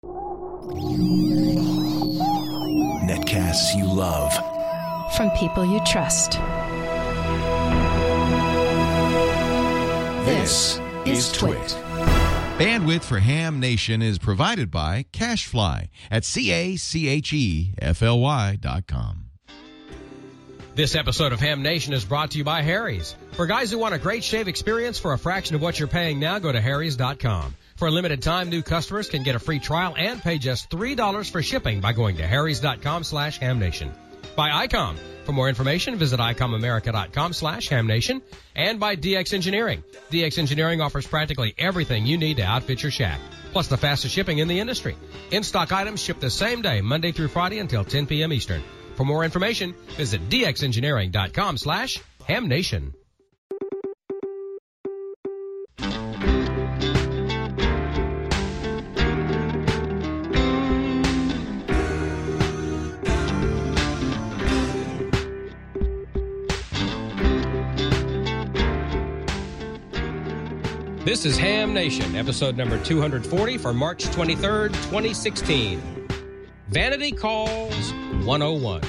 Netcasts you love. From people you trust. This is Twit. Bandwidth for Ham Nation is provided by CacheFly at CacheFly.com. This episode of Ham Nation is brought to you by Harry's. For guys who want a great shave experience for a fraction of what you're paying now, go to Harry's.com. For a limited time, new customers can get a free trial and pay just $3 for shipping by going to Harry's.com/HamNation. By ICOM. For more information, visit ICOMAmerica.com/HamNation. And by DX Engineering. DX Engineering offers practically everything you need to outfit your shack, plus the fastest shipping in the industry. In-stock items ship the same day, Monday through Friday until 10 p.m. Eastern. For more information, visit DXEngineering.com/HamNation. This is Ham Nation, episode number 240 for March 23rd, 2016. Vanity Calls 101.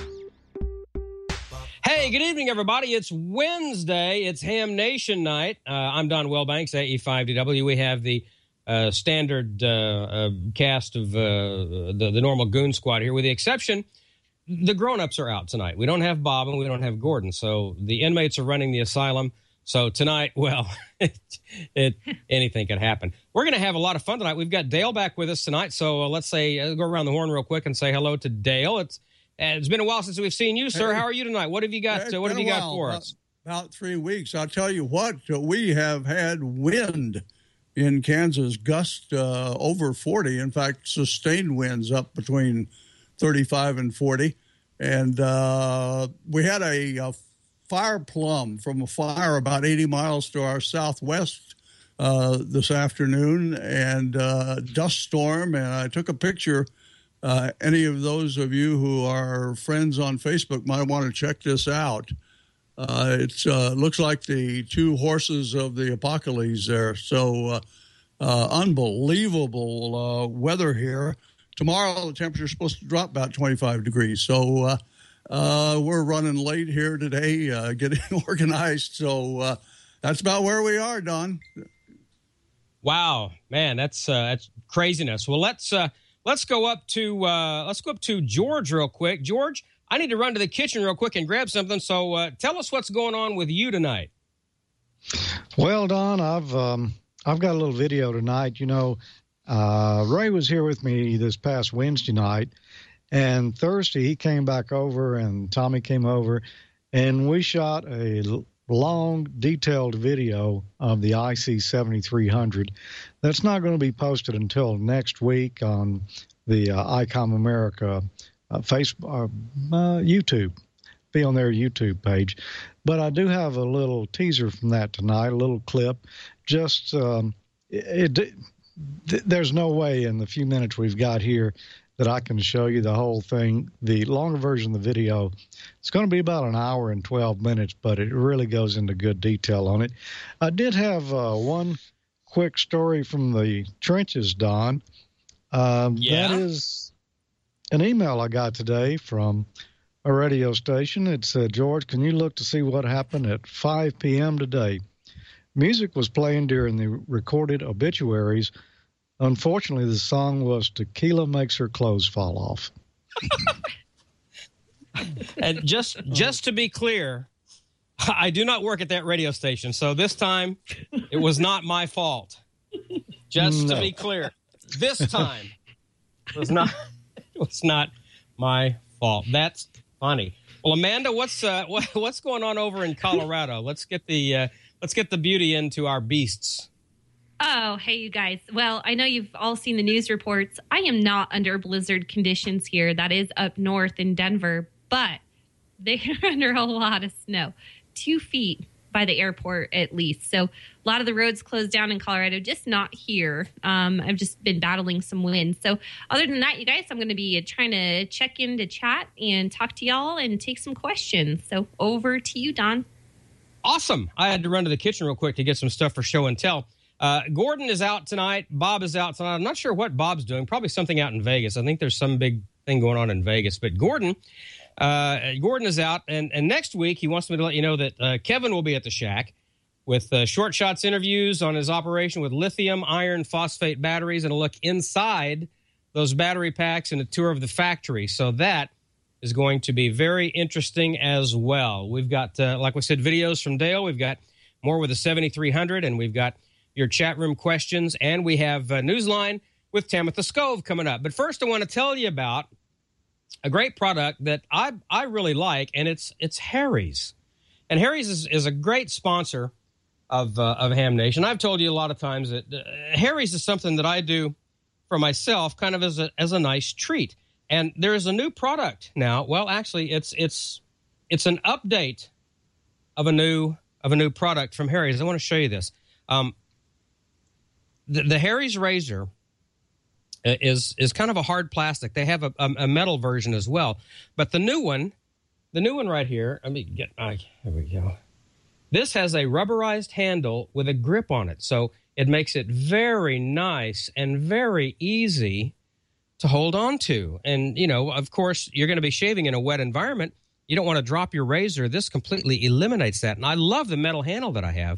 Hey, good evening, everybody. It's Wednesday. It's Ham Nation night. I'm Don Wellbanks, AE5DW. We have the standard cast of the normal goon squad here, with the exception, the grown-ups are out tonight. We don't have Bob and we don't have Gordon, so the inmates are running the asylum. So tonight, well, anything could happen. We're going to have a lot of fun tonight. We've got Dale back with us tonight. So let's say, go around the horn real quick and say hello to Dale. It's been a while since we've seen you, sir. How are you tonight? What have you got? What have you got for us? About 3 weeks. I'll tell you what, we have had wind in Kansas, gust over 40. In fact, sustained winds up between 35 and 40. And we had a fire plum from a fire about 80 miles to our southwest this afternoon, and dust storm. And I took a picture. Any of those of you who are friends on Facebook might want to check this out. It looks like the two horses of the apocalypse there. So unbelievable weather here. Tomorrow the temperature is supposed to drop about 25 degrees. So we're running late here today, getting organized. So that's about where we are, Don. Wow, man, that's craziness. Well, let's go up to George real quick. George, I need to run to the kitchen real quick and grab something. So tell us what's going on with you tonight. Well, Don, I've got a little video tonight. You know, Ray was here with me this past Wednesday night. And Thursday, he came back over, and Tommy came over, and we shot a long, detailed video of the IC7300. That's not going to be posted until next week on the ICOM America YouTube. Be on their YouTube page. But I do have a little teaser from that tonight, a little clip. Just there's no way in the few minutes we've got here that I can show you the whole thing. The longer version of the video, it's going to be about an hour and 12 minutes, but it really goes into good detail on it. I did have one quick story from the trenches, Don. That is an email I got today from a radio station. It said, George, can you look to see what happened at 5 p.m. today? Music was playing during the recorded obituaries. Unfortunately, the song was Tequila Makes Her Clothes Fall Off. And just to be clear, I do not work at that radio station, so this time it was not my fault. Just to be clear, this time it was not my fault. That's funny. Well, Amanda, what's going on over in Colorado? Let's get the beauty into our beasts. Oh, hey, you guys. Well, I know you've all seen the news reports. I am not under blizzard conditions here. That is up north in Denver, but they are under a lot of snow, 2 feet by the airport at least. So a lot of the roads closed down in Colorado, just not here. I've just been battling some wind. So other than that, you guys, I'm going to be trying to check in to chat and talk to y'all and take some questions. So over to you, Don. Awesome. I had to run to the kitchen real quick to get some stuff for show and tell. Gordon is out tonight. Bob is out tonight. I'm not sure what Bob's doing. Probably something out in Vegas. I think there's some big thing going on in Vegas. But Gordon is out. And next week, he wants me to let you know that Kevin will be at the Shack with short shots interviews on his operation with lithium iron phosphate batteries and a look inside those battery packs and a tour of the factory. So that is going to be very interesting as well. We've got, like we said, videos from Dale. We've got more with the 7300, and we've got your chat room questions, and we have Newsline with Tamitha Skov coming up. But first, I want to tell you about a great product that I really like, and it's Harry's. And Harry's is a great sponsor of Ham Nation. I've told you a lot of times that Harry's is something that I do for myself, kind of as a nice treat. And there is a new product now. Well, actually, it's an update of a new product from Harry's. I want to show you this. The Harry's razor is kind of a hard plastic. They have a metal version as well. But the new one right here, here we go. This has a rubberized handle with a grip on it. So it makes it very nice and very easy to hold on to. And, of course, you're going to be shaving in a wet environment. You don't want to drop your razor. This completely eliminates that. And I love the metal handle that I have.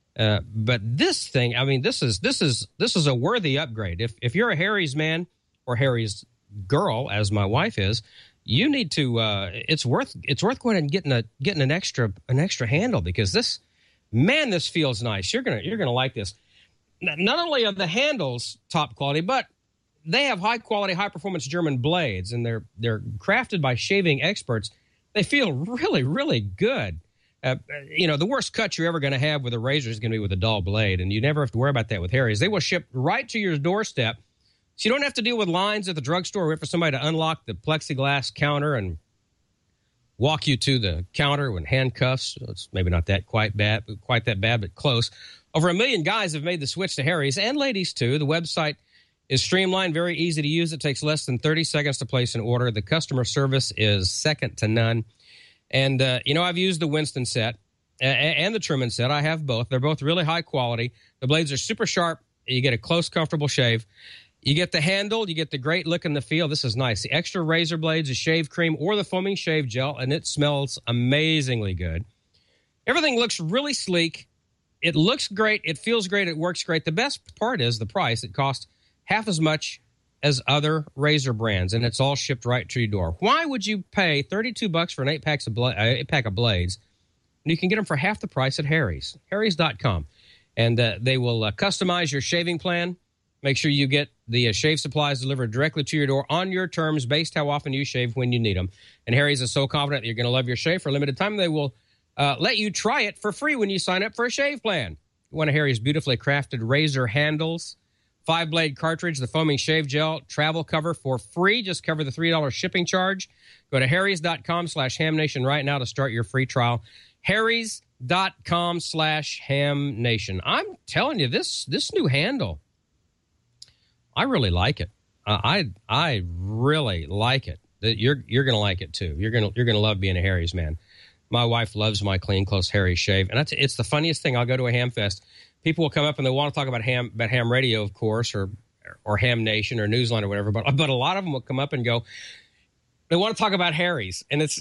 But this thing, this is a worthy upgrade. If you're a Harry's man or Harry's girl, as my wife is, you need to. It's worth going and getting an extra handle, because this feels nice. You're gonna like this. Not only are the handles top quality, but they have high quality, high performance German blades, and they're crafted by shaving experts. They feel really, really good. The worst cut you're ever going to have with a razor is going to be with a dull blade, and you never have to worry about that with Harry's. They will ship right to your doorstep, so you don't have to deal with lines at the drugstore or wait for somebody to unlock the plexiglass counter and walk you to the counter with handcuffs. It's maybe not quite that bad, but close. Over 1 million guys have made the switch to Harry's, and ladies too. The website is streamlined, very easy to use. It takes less than 30 seconds to place an order. The customer service is second to none. And, I've used the Winston set and the Truman set. I have both. They're both really high quality. The blades are super sharp. You get a close, comfortable shave. You get the handle. You get the great look and the feel. This is nice. The extra razor blades, the shave cream, or the foaming shave gel, and it smells amazingly good. Everything looks really sleek. It looks great. It feels great. It works great. The best part is the price. It costs half as much as other razor brands, and it's all shipped right to your door. Why would you pay $32 for an 8-pack of blades when you can get them for half the price at Harry's? Harry's.com. And they will customize your shaving plan. Make sure you get the shave supplies delivered directly to your door on your terms, based how often you shave when you need them. And Harry's is so confident that you're going to love your shave. For a limited time, they will let you try it for free when you sign up for a shave plan. One of Harry's beautifully crafted razor handles, 5-blade cartridge, the foaming shave gel, travel cover for free. Just cover the $3 shipping charge. Go to harrys.com/hamnation right now to start your free trial. harrys.com/hamnation. I'm telling you, this new handle, I really like it. I really like it. You're going to like it too. You're going to love being a Harry's man. My wife loves my clean, close Harry's shave, and it's the funniest thing. I'll go to a ham fest. People will come up and they want to talk about ham radio, of course, or Ham Nation or Newsline or whatever. But a lot of them will come up and go, they want to talk about Harry's, and it's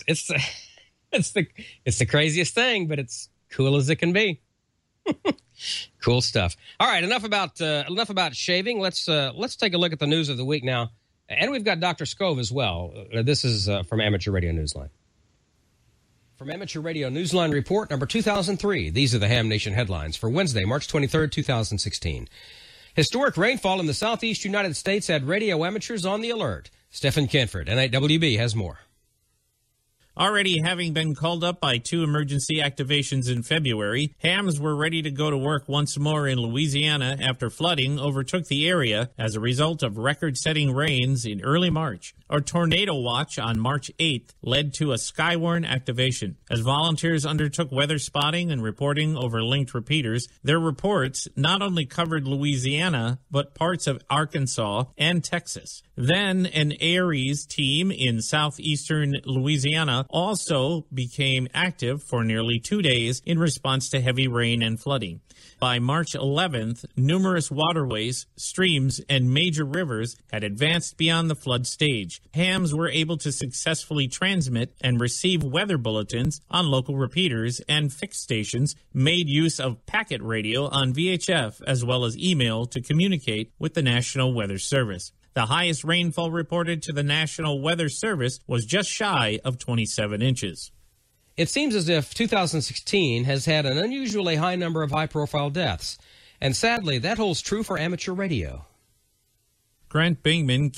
the craziest thing, but it's cool as it can be. Cool stuff. All right, enough about shaving. Let's take a look at the news of the week now, and we've got Dr. Skov as well. This is from Amateur Radio Newsline. From Amateur Radio Newsline Report number 2003, these are the Ham Nation headlines for Wednesday, March 23rd, 2016. Historic rainfall in the southeast United States had radio amateurs on the alert. Stephen Canford, N8WB, has more. Already having been called up by 2 emergency activations in February, hams were ready to go to work once more in Louisiana after flooding overtook the area as a result of record-setting rains in early March. A tornado watch on March 8th led to a Skywarn activation. As volunteers undertook weather spotting and reporting over linked repeaters, their reports not only covered Louisiana, but parts of Arkansas and Texas. Then an Aries team in southeastern Louisiana also became active for nearly 2 days in response to heavy rain and flooding. By March 11th, numerous waterways, streams, and major rivers had advanced beyond the flood stage. Hams were able to successfully transmit and receive weather bulletins on local repeaters, and fixed stations made use of packet radio on VHF as well as email to communicate with the National Weather Service. The highest rainfall reported to the National Weather Service was just shy of 27 inches. It seems as if 2016 has had an unusually high number of high-profile deaths, and sadly, that holds true for amateur radio. Grant Bingman,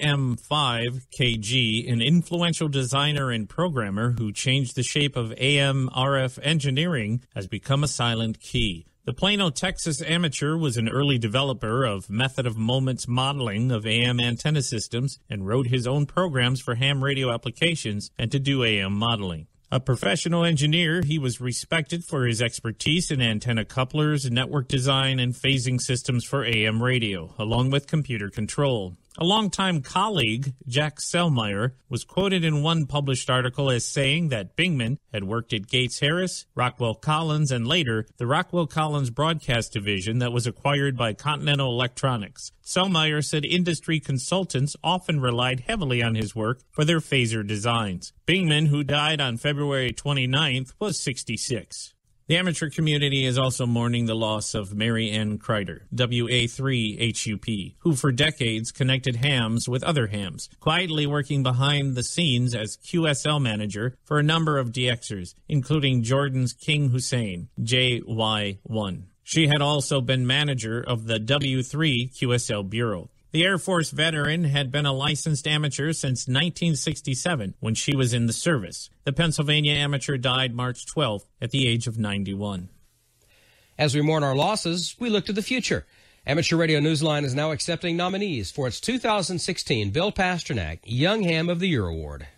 KM5KG, an influential designer and programmer who changed the shape of AM RF engineering, has become a silent key. The Plano, Texas amateur was an early developer of method of moments modeling of AM antenna systems and wrote his own programs for ham radio applications and to do AM modeling. A professional engineer, he was respected for his expertise in antenna couplers, network design, and phasing systems for AM radio, along with computer control. A longtime colleague, Jack Selmeyer, was quoted in one published article as saying that Bingman had worked at Gates Harris, Rockwell Collins, and later the Rockwell Collins broadcast division that was acquired by Continental Electronics. Selmeyer said industry consultants often relied heavily on his work for their phaser designs. Bingman, who died on February 29th, was 66. The amateur community is also mourning the loss of Mary Ann Kreider, WA3HUP, who for decades connected hams with other hams, quietly working behind the scenes as QSL manager for a number of DXers, including Jordan's King Hussein, JY1. She had also been manager of the W3 QSL Bureau. The Air Force veteran had been a licensed amateur since 1967 when she was in the service. The Pennsylvania amateur died March 12th at the age of 91. As we mourn our losses, we look to the future. Amateur Radio Newsline is now accepting nominees for its 2016 Bill Pasternak Young Ham of the Year Award.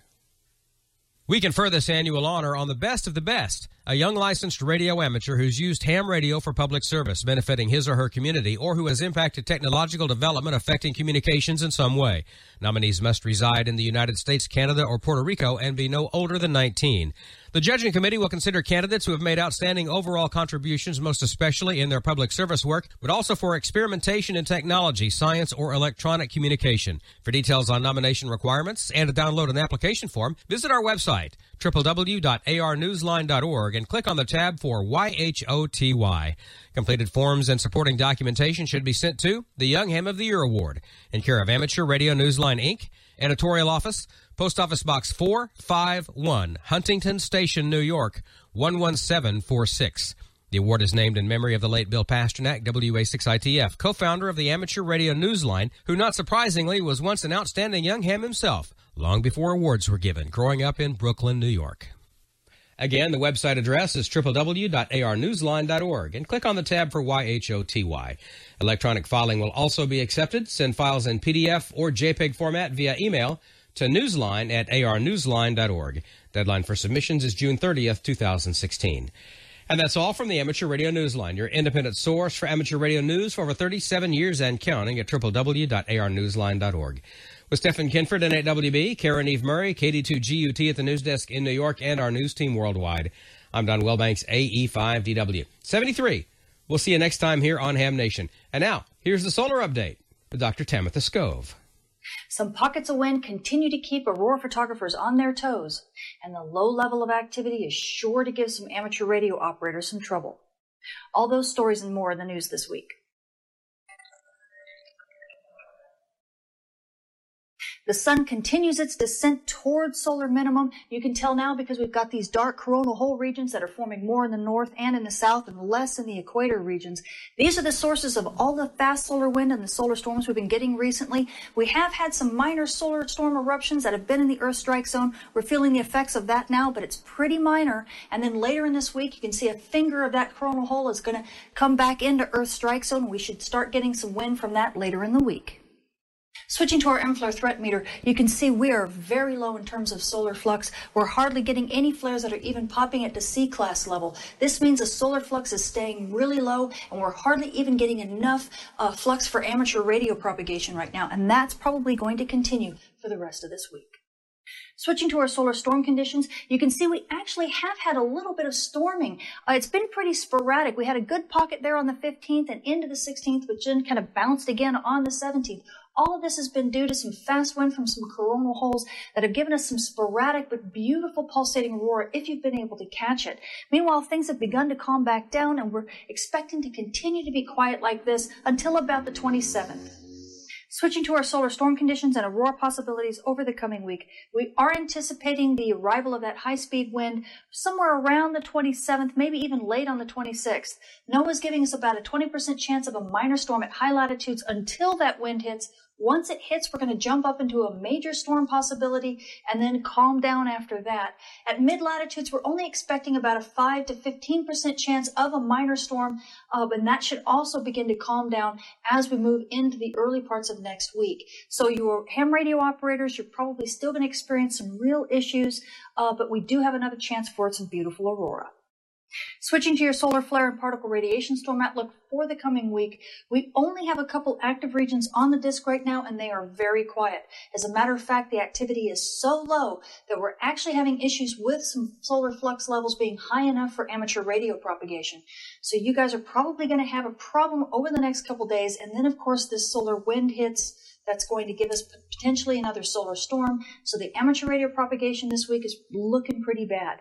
We confer this annual honor on the best of the best, a young licensed radio amateur who's used ham radio for public service, benefiting his or her community, or who has impacted technological development affecting communications in some way. Nominees must reside in the United States, Canada, or Puerto Rico and be no older than 19. The judging committee will consider candidates who have made outstanding overall contributions, most especially in their public service work, but also for experimentation in technology, science, or electronic communication. For details on nomination requirements and to download an application form, visit our website, www.arnewsline.org, and click on the tab for YHOTY. Completed forms and supporting documentation should be sent to the Young Ham of the Year Award, in care of Amateur Radio Newsline, Inc., Editorial Office, Post Office Box 451, Huntington Station, New York, 11746. The award is named in memory of the late Bill Pasternak, WA6ITF, co-founder of the Amateur Radio Newsline, who not surprisingly was once an outstanding young ham himself, long before awards were given, growing up in Brooklyn, New York. Again, the website address is www.arnewsline.org, and click on the tab for YHOTY. Electronic filing will also be accepted. Send files in PDF or JPEG format via email to newsline@arnewsline.org. Deadline for submissions is June 30th, 2016. And that's all from the Amateur Radio Newsline, your independent source for amateur radio news for over 37 years and counting at www.arnewsline.org. With Stephen Kinford in 8WB, Karen Eve Murray, KD2GUT at the news desk in New York, and our news team worldwide, I'm Don Wellbanks, AE5DW. 73. We'll see you next time here on Ham Nation. And now, here's the solar update with Dr. Tamitha Skov. Some pockets of wind continue to keep Aurora photographers on their toes, and the low level of activity is sure to give some amateur radio operators some trouble. All those stories and more in the news this week. The sun continues its descent towards solar minimum. You can tell now because we've got these dark coronal hole regions that are forming more in the north and in the south and less in the equator regions. These are the sources of all the fast solar wind and the solar storms we've been getting recently. We have had some minor solar storm eruptions that have been in the Earth strike zone. We're feeling the effects of that now, but it's pretty minor. And then later in this week, you can see a finger of that coronal hole is going to come back into Earth strike zone. We should start getting some wind from that later in the week. Switching to our M-flare threat meter, you can see we are very low in terms of solar flux. We're hardly getting any flares that are even popping at the C-class level. This means the solar flux is staying really low, and we're hardly even getting enough flux for amateur radio propagation right now, and that's probably going to continue for the rest of this week. Switching to our solar storm conditions, you can see we actually have had a little bit of storming. It's been pretty sporadic. We had a good pocket there on the 15th and into the 16th, which then kind of bounced again on the 17th. All of this has been due to some fast wind from some coronal holes that have given us some sporadic but beautiful pulsating aurora if you've been able to catch it. Meanwhile, things have begun to calm back down, and we're expecting to continue to be quiet like this until about the 27th. Switching to our solar storm conditions and aurora possibilities over the coming week, we are anticipating the arrival of that high-speed wind somewhere around the 27th, maybe even late on the 26th. NOAA's giving us about a 20% chance of a minor storm at high latitudes until that wind hits. Once it hits, we're going to jump up into a major storm possibility and then calm down after that. At mid-latitudes, we're only expecting about a 5 to 15% chance of a minor storm, and that should also begin to calm down as we move into the early parts of next week. So your ham radio operators, you're probably still going to experience some real issues, but we do have another chance for some beautiful aurora. Switching to your solar flare and particle radiation storm outlook for the coming week, we only have a couple active regions on the disk right now, and they are very quiet. As a matter of fact, the activity is so low that we're actually having issues with some solar flux levels being high enough for amateur radio propagation. So you guys are probably going to have a problem over the next couple days, and then, of course, this solar wind hits. That's going to give us potentially another solar storm. So the amateur radio propagation this week is looking pretty bad.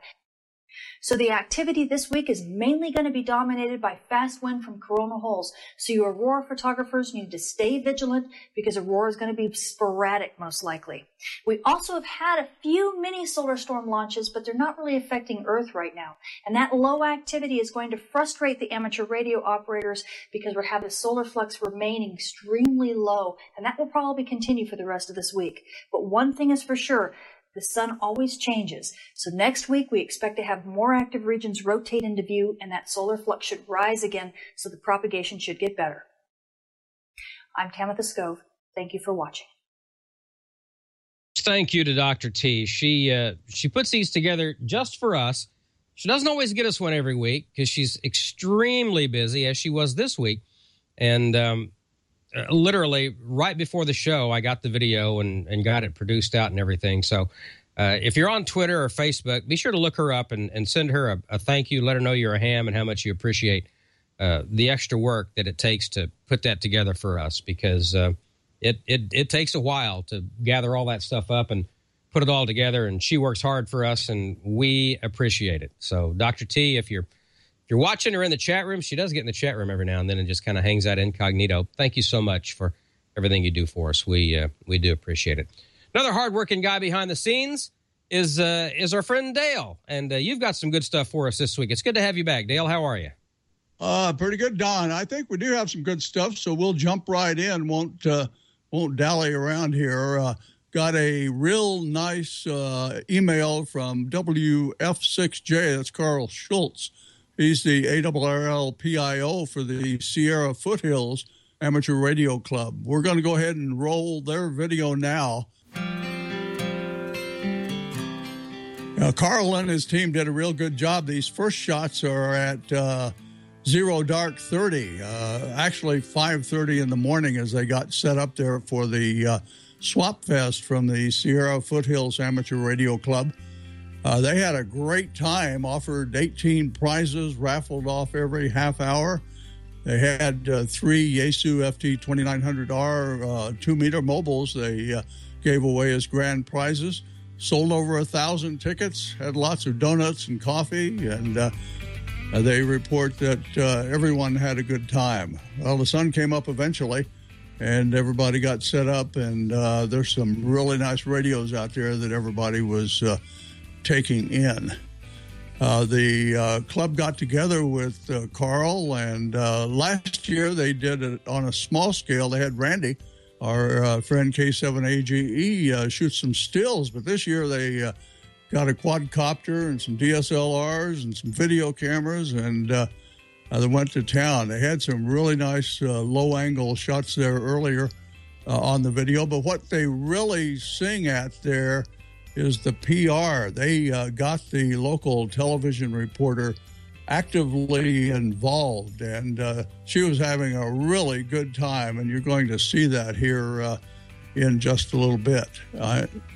So the activity this week is mainly going to be dominated by fast wind from coronal holes. So you aurora photographers need to stay vigilant because aurora is going to be sporadic most likely. We also have had a few mini solar storm launches, but they're not really affecting Earth right now. And that low activity is going to frustrate the amateur radio operators because we're having solar flux remaining extremely low. And that will probably continue for the rest of this week. But one thing is for sure, the sun always changes. So next week, we expect to have more active regions rotate into view, and that solar flux should rise again, so the propagation should get better. I'm Tamitha Skov. Thank you for watching. Thank you to Dr. T. She puts these together just for us. She doesn't always get us one every week because she's extremely busy, as she was this week. And literally right before the show, I got the video and got it produced out and everything. So if you're on Twitter or Facebook, be sure to look her up and send her a thank you. Let her know you're a ham and how much you appreciate the extra work that it takes to put that together for us, because it takes a while to gather all that stuff up and put it all together. And she works hard for us, and we appreciate it. So Dr. T, if you're watching her in the chat room, she does get in the chat room every now and then and just kind of hangs out incognito. Thank you so much for everything you do for us. We do appreciate it. Another hardworking guy behind the scenes is our friend Dale, and you've got some good stuff for us this week. It's good to have you back, Dale. How are you? Pretty good, Don. I think we do have some good stuff, so we'll jump right in. Won't dally around here. Got a real nice email from WF6J. That's Carl Schultz. He's the ARRL PIO for the Sierra Foothills Amateur Radio Club. We're going to go ahead and roll their video now. Carl and his team did a real good job. These first shots are at 0 dark 30, actually 5:30 in the morning as they got set up there for the Swap Fest from the Sierra Foothills Amateur Radio Club. They had a great time, offered 18 prizes, raffled off every half hour. They had 3 Yaesu FT2900R 2-meter mobiles they gave away as grand prizes. Sold over 1,000 tickets, had lots of donuts and coffee, and they report that everyone had a good time. Well, the sun came up eventually, and everybody got set up, and there's some really nice radios out there that everybody was taking in. The club got together with Carl, and last year they did it on a small scale. They had Randy, our friend K7AGE, shoot some stills, but this year they got a quadcopter and some DSLRs and some video cameras, and they went to town. They had some really nice low-angle shots there earlier on the video, but what they really sing at there is the PR. They got the local television reporter actively involved, and she was having a really good time, and you're going to see that here in just a little bit.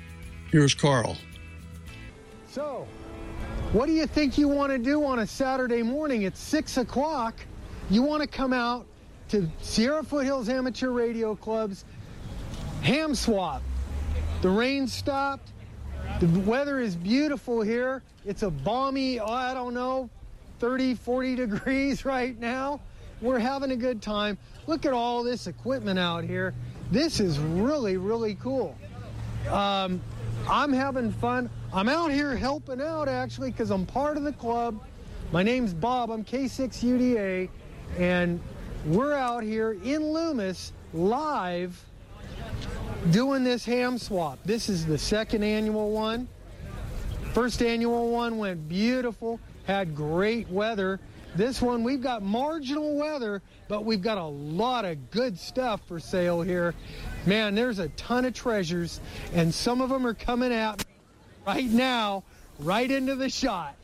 Here's Carl. So, what do you think you want to do on a Saturday morning at 6 o'clock? You want to come out to Sierra Foothills Amateur Radio Club's ham swap. The rain stopped. The weather is beautiful here. It's a balmy, 30, 40 degrees right now. We're having a good time. Look at all this equipment out here. This is really, really cool. I'm having fun. I'm out here helping out, actually, because I'm part of the club. My name's Bob. I'm K6UDA, and we're out here in Loomis live doing this ham swap. This is the second annual one. First annual one went beautiful, had great weather. This one, we've got marginal weather, but we've got a lot of good stuff for sale here. Man, there's a ton of treasures, and some of them are coming at me right now, right into the shot.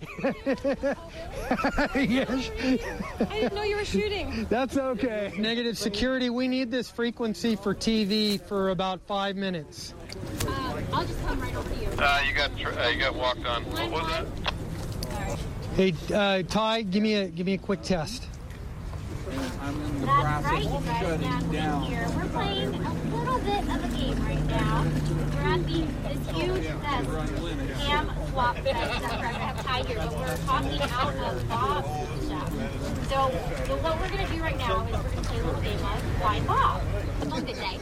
Yes. I didn't know you were shooting. That's okay. Negative security, we need this frequency for TV for about 5 minutes. I'll just come right over to you. You got walked on. What was that? Hey, Ty, give me a quick test. That's right, you guys. Now, here. We're playing a little bit of a game right now. We're at this huge ham swap fest that we're going to have Ty here, but we're talking out of Bob's stuff. So what we're going to do right now is we're going to play a little game of Find Bob. Have a good day.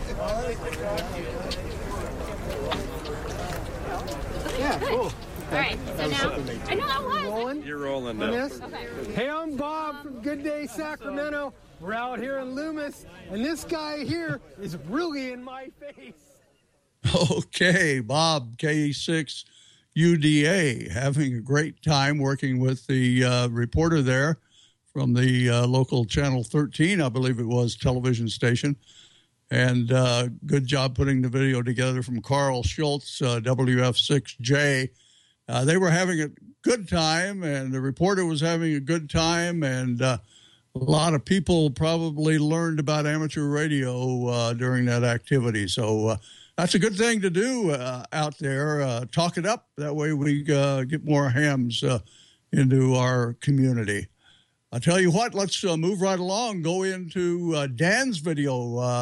Yeah, cool. All right, so now, I know that was. Rolling? You're rolling now. Okay. Hey, I'm Bob from Good Day Sacramento. We're out here in Loomis, and this guy here is really in my face. Okay, Bob, K6 UDA, having a great time working with the reporter there from the local Channel 13, I believe it was, television station. And good job putting the video together from Carl Schultz, WF6J. They were having a good time, and the reporter was having a good time, and a lot of people probably learned about amateur radio during that activity. So that's a good thing to do out there. Talk it up. That way we get more hams into our community. I'll tell you what, let's move right along, go into Dan's video,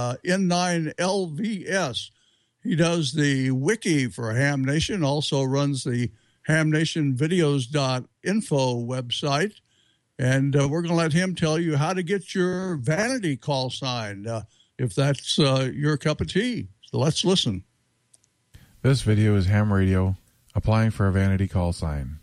N9LVS. He does the wiki for Ham Nation, also runs the hamnationvideos.info website. And we're going to let him tell you how to get your vanity call sign, if that's your cup of tea. So let's listen. This video is ham radio applying for a vanity call sign.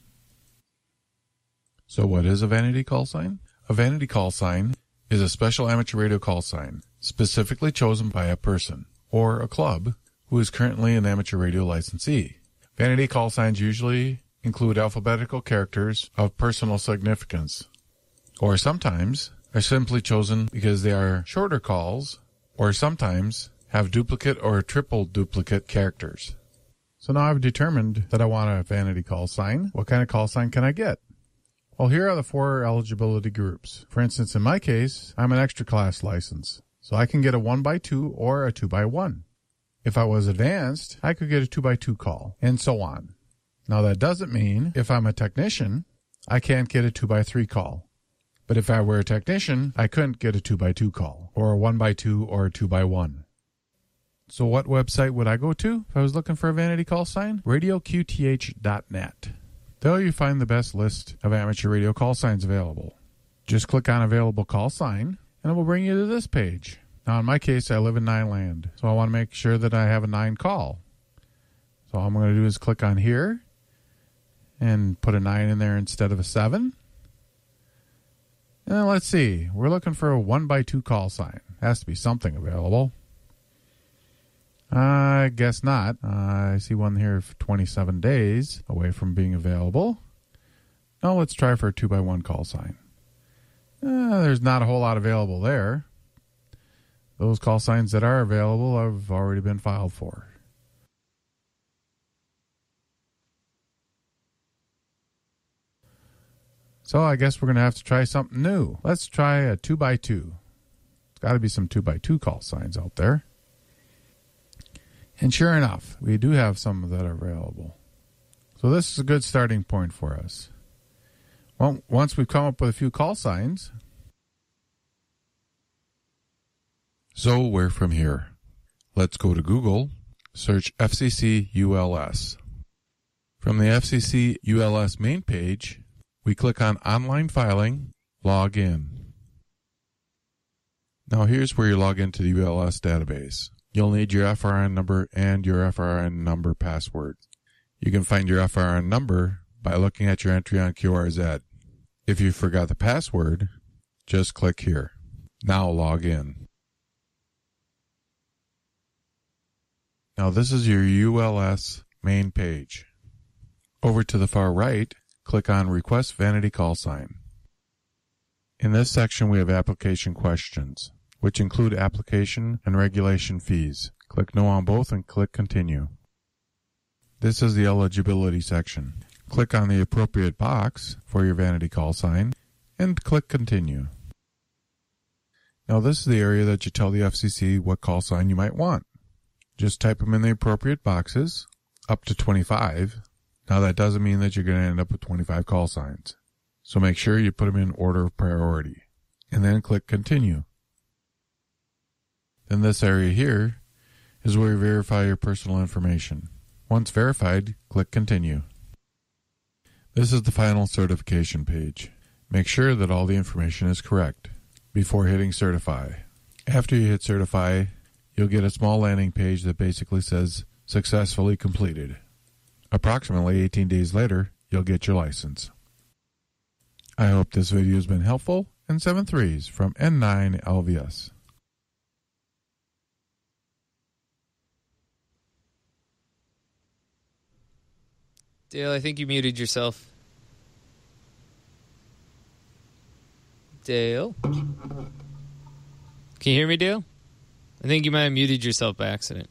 So what is a vanity call sign? A vanity call sign is a special amateur radio call sign specifically chosen by a person or a club who is currently an amateur radio licensee. Vanity call signs usually include alphabetical characters of personal significance, or sometimes are simply chosen because they are shorter calls, or sometimes have duplicate or triple duplicate characters. So now I've determined that I want a vanity call sign. What kind of call sign can I get? Well, here are the 4 eligibility groups. For instance, in my case, I'm an extra class license, so I can get a 1x2 or a 2x1. If I was advanced, I could get a 2x2 call, and so on. Now that doesn't mean if I'm a technician, I can't get a 2x3 call. But if I were a technician, I couldn't get a 2x2 call, or a 1x2 or a 2x1. So what website would I go to if I was looking for a vanity call sign? RadioQTH.net. There you find the best list of amateur radio call signs available. Just click on Available Call Sign, and it will bring you to this page. Now, in my case, I live in 9 land, so I want to make sure that I have a 9 call. So all I'm going to do is click on here and put a 9 in there instead of a 7. And then let's see. We're looking for a 1x2 call sign. Has to be something available. I guess not. I see one here for 27 days away from being available. Now let's try for a 2x1 call sign. There's not a whole lot available there. Those call signs that are available have already been filed for. So I guess we're going to have to try something new. Let's try a 2x2. There's got to be some 2x2 call signs out there. And sure enough, we do have some that are available. So this is a good starting point for us. Well, once we've come up with a few call signs. So where from here? Let's go to Google, search FCC ULS. From the FCC ULS main page, we click on Online Filing, Log In. Now here's where you log into the ULS database. You'll need your FRN number and your FRN number password. You can find your FRN number by looking at your entry on QRZ. If you forgot the password, just click here. Now log in. Now this is your ULS main page. Over to the far right, click on Request Vanity Call Sign. In this section we have application questions, which include application and regulation fees. Click No on both and click Continue. This is the eligibility section. Click on the appropriate box for your vanity call sign and click Continue. Now this is the area that you tell the FCC what call sign you might want. Just type them in the appropriate boxes, up to 25. Now that doesn't mean that you're going to end up with 25 call signs. So make sure you put them in order of priority. And then click Continue. Then this area here is where you verify your personal information. Once verified, click Continue. This is the final certification page. Make sure that all the information is correct before hitting Certify. After you hit Certify, you'll get a small landing page that basically says Successfully Completed. Approximately 18 days later, you'll get your license. I hope this video has been helpful, and 7-3s from N9 LVS. Dale, I think you muted yourself. Dale? Can you hear me, Dale? I think you might have muted yourself by accident.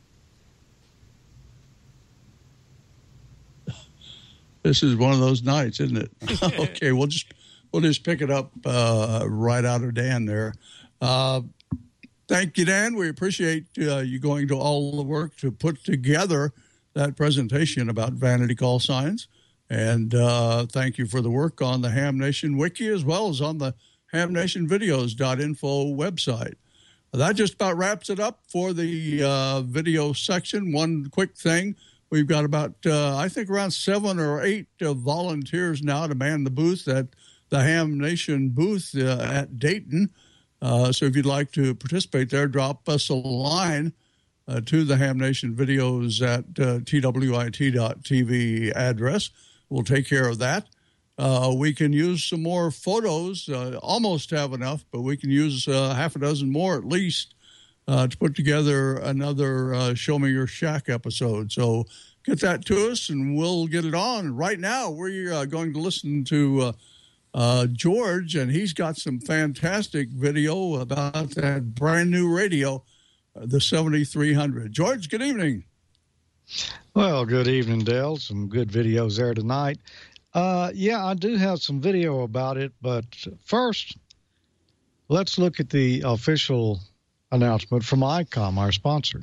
This is one of those nights, isn't it? Okay, we'll just pick it up right out of Dan there. Thank you, Dan. We appreciate you going to all the work to put together that presentation about vanity call signs. And thank you for the work on the Ham Nation Wiki as well as on the hamnationvideos.info website. That just about wraps it up for the video section. One quick thing. We've got about, I think, around 7 or 8 volunteers now to man the booth at the Ham Nation booth at Dayton. So if you'd like to participate there, drop us a line to the Ham Nation Videos at twit.tv address. We'll take care of that. We can use some more photos, almost have enough, but we can use half a dozen more at least to put together another Show Me Your Shack episode. So get that to us and we'll get it on. Right now, we're going to listen to George, and he's got some fantastic video about that brand new radio, the 7300. George, good evening. Well, good evening, Dale. Some good videos there tonight. Yeah, I do have some video about it, but first, let's look at the official announcement from ICOM, our sponsor.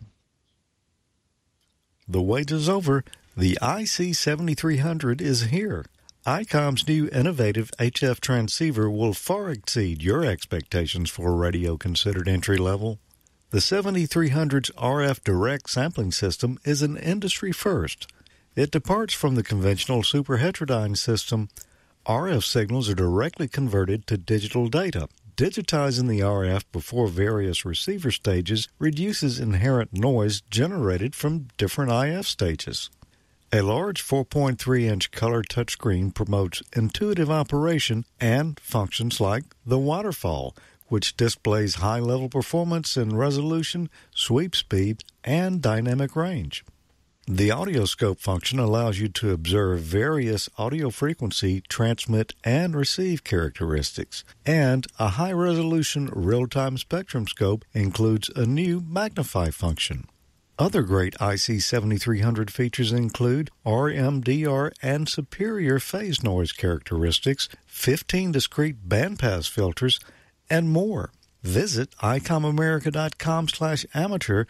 The wait is over. The IC7300 is here. ICOM's new innovative HF transceiver will far exceed your expectations for a radio considered entry level. The 7300's RF direct sampling system is an industry first. It departs from the conventional superheterodyne system. RF signals are directly converted to digital data. Digitizing the RF before various receiver stages reduces inherent noise generated from different IF stages. A large 4.3-inch color touchscreen promotes intuitive operation and functions like the waterfall, which displays high-level performance in resolution, sweep speed, and dynamic range. The audioscope function allows you to observe various audio frequency, transmit, and receive characteristics, and a high-resolution real-time spectrum scope includes a new magnify function. Other great IC7300 features include RMDR and superior phase noise characteristics, 15 discrete bandpass filters, and more. Visit icomamerica.com/amateur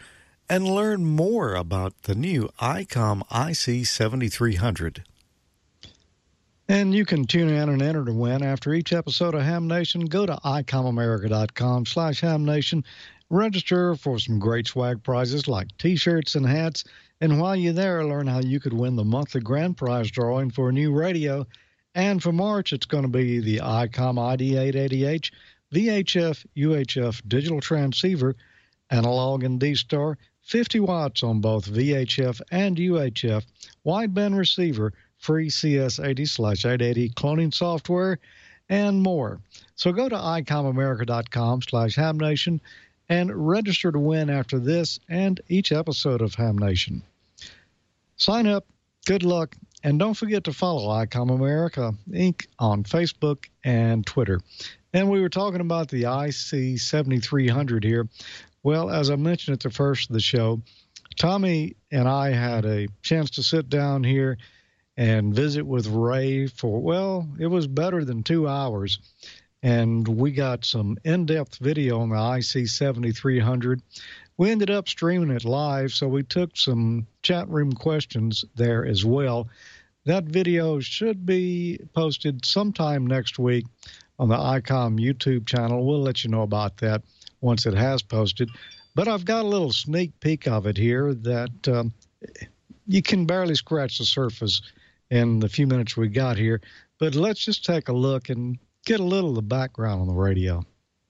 and learn more about the new ICOM IC7300. And you can tune in and enter to win after each episode of Ham Nation. Go to icomamerica.com/hamnation. Register for some great swag prizes like T-shirts and hats. And while you're there, learn how you could win the monthly grand prize drawing for a new radio. And for March, it's going to be the ICOM ID880H VHF UHF digital transceiver, analog and D-Star, 50 watts on both VHF and UHF, wideband receiver, free CS80/880 cloning software, and more. So go to icomamerica.com/hamnation and register to win after this and each episode of Ham Nation. Sign up, good luck, and don't forget to follow ICOM America, Inc. on Facebook and Twitter. And we were talking about the IC7300 here. Well, as I mentioned at the first of the show, Tommy and I had a chance to sit down here and visit with Ray for, well, it was better than 2 hours. And we got some in-depth video on the IC7300. We ended up streaming it live, so we took some chat room questions there as well. That video should be posted sometime next week on the ICOM YouTube channel. We'll let you know about that once it has posted. But I've got a little sneak peek of it here that you can barely scratch the surface in the few minutes we got here. But let's just take a look and get a little of the background on the radio.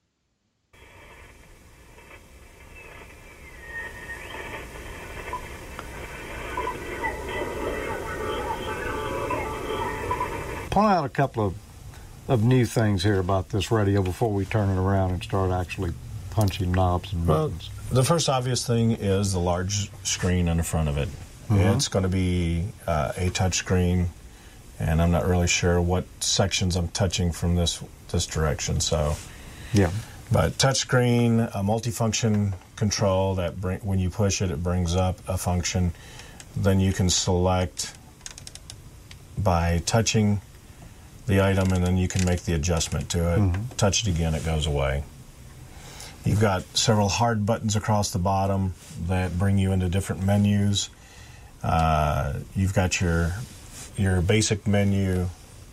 Point out a couple of new things here about this radio before we turn it around and start actually punching knobs and buttons. Well, the first obvious thing is the large screen on the front of it. Mm-hmm. It's going to be a touch screen, and I'm not really sure what sections I'm touching from this direction. So, yeah. But touch screen, a multifunction control that when you push it, it brings up a function. Then you can select by touching the item, and then you can make the adjustment to it. Mm-hmm. Touch it again, it goes away. You've got several hard buttons across the bottom that bring you into different menus. You've got your basic menu.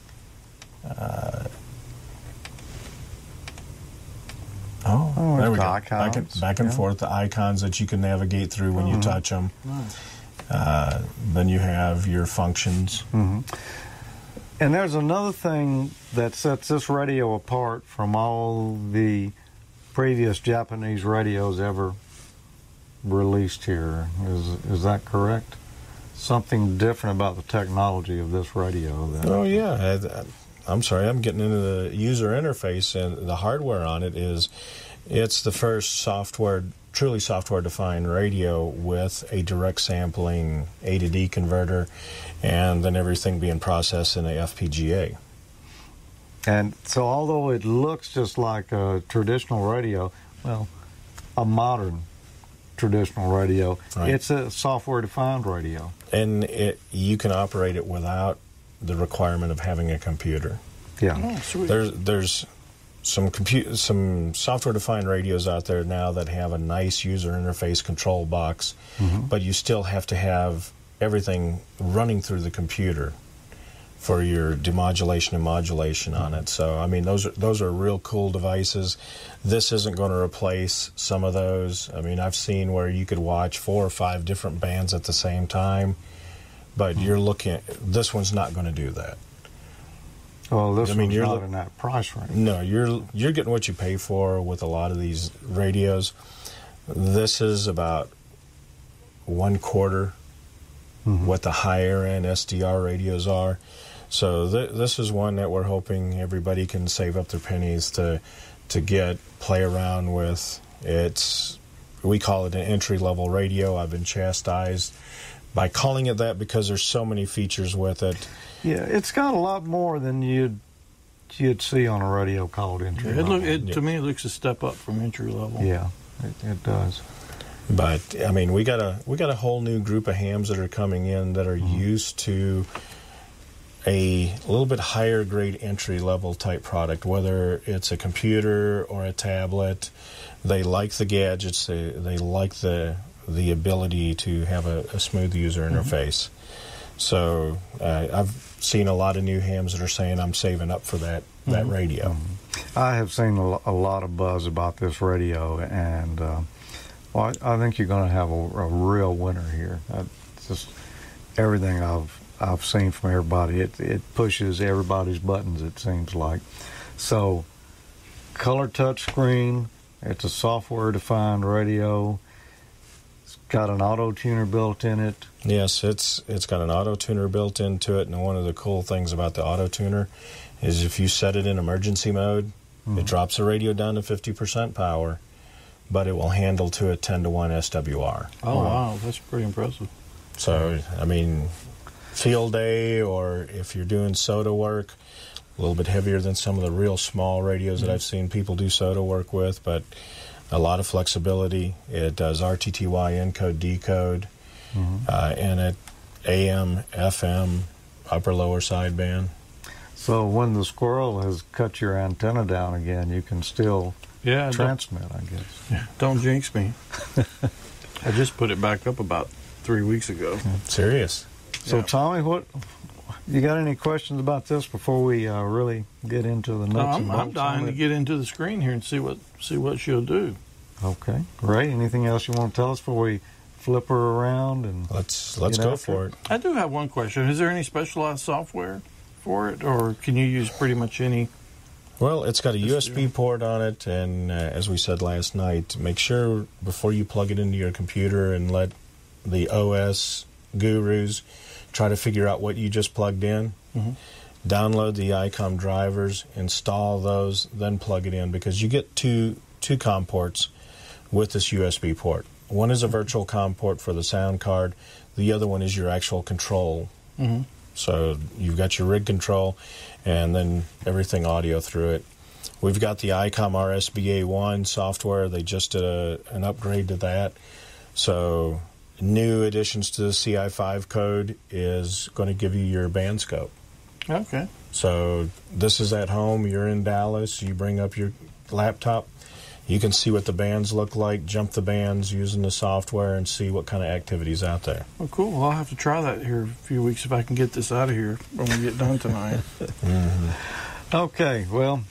There we go. Back and forth, the icons that you can navigate through when you touch them. Nice. Then you have your functions. Mm-hmm. And there's another thing that sets this radio apart from all the previous Japanese radios ever released here. Is that correct? Something different about the technology of this radio. I'm sorry, I'm getting into the user interface, and the hardware on it it's the first truly software-defined radio with a direct sampling A to D converter, and then everything being processed in a FPGA. And so although it looks just like a traditional radio, well, a modern traditional radio, right. It's a software-defined radio. And you can operate it without the requirement of having a computer. Yeah. Oh, sweet. There's some software-defined radios out there now that have a nice user interface control box, mm-hmm. but you still have to have everything running through the computer for your demodulation and modulation on it. So, I mean, those are real cool devices. This isn't going to replace some of those. I mean, I've seen where you could watch 4 or 5 different bands at the same time, but this one's not going to do that. Well, one's not in that price range. No, you're getting what you pay for with a lot of these radios. This is about 1/4 mm-hmm. what the higher end SDR radios are. So this is one that we're hoping everybody can save up their pennies to play around with. We call it an entry-level radio. I've been chastised by calling it that because there's so many features with it. Yeah, it's got a lot more than you'd see on a radio called entry level. To me, it looks a step up from entry level. Yeah, it does. But I mean, we got a whole new group of hams that are coming in that are mm-hmm. used to a little bit higher grade entry level type product, whether it's a computer or a tablet. They like the gadgets. They like the the ability to have a smooth user interface. So I've seen a lot of new hams that are saying I'm saving up for that radio. I have seen a lot of buzz about this radio, and well, I think you're going to have a real winner here. It's just everything I've seen from everybody. It pushes everybody's buttons, it seems like. So, color touch screen. It's a software-defined radio. It's got an auto tuner built in it. Yes, it's got an auto tuner built into it, and one of the cool things about the auto tuner is if you set it in emergency mode, it drops the radio down to 50% power, but it will handle to a 10-to-1 SWR. Oh, wow. That's pretty impressive. So, I mean, field day, or if you're doing SOTA work, a little bit heavier than some of the real small radios that I've seen people do SOTA work with, but a lot of flexibility. It does RTTY encode, decode, and it AM, FM, upper lower sideband. So when the squirrel has cut your antenna down again, you can still transmit, I guess. Yeah, don't jinx me. I just put it back up about 3 weeks ago. Serious. So Tommy, what you got any questions about this before we really get into the nuts and bolts? I'm dying to get into the screen here and see what she'll do. Okay, great. Anything else you want to tell us before we flip her around and let's go for it? I do have one question. Is there any specialized software for it, or can you use pretty much any? Well, it's got a USB port on it, and as we said last night, make sure before you plug it into your computer and let the OS gurus try to figure out what you just plugged in. Download the ICOM drivers, install those, then plug it in, because you get two COM ports with this USB port. One is a virtual COM port for the sound card. The other one is your actual control. So you've got your rig control and then everything audio through it. We've got the ICOM RSBA1 software. They just did an upgrade to that. So new additions to the CI5 code is going to give you your band scope. Okay. So this is at home. You're in Dallas. You bring up your laptop. You can see what the bands look like, jump the bands using the software, and see what kind of activity's out there. Well, cool. Well, I'll have to try that here in a few weeks if I can get this out of here when we get done tonight. Okay, well,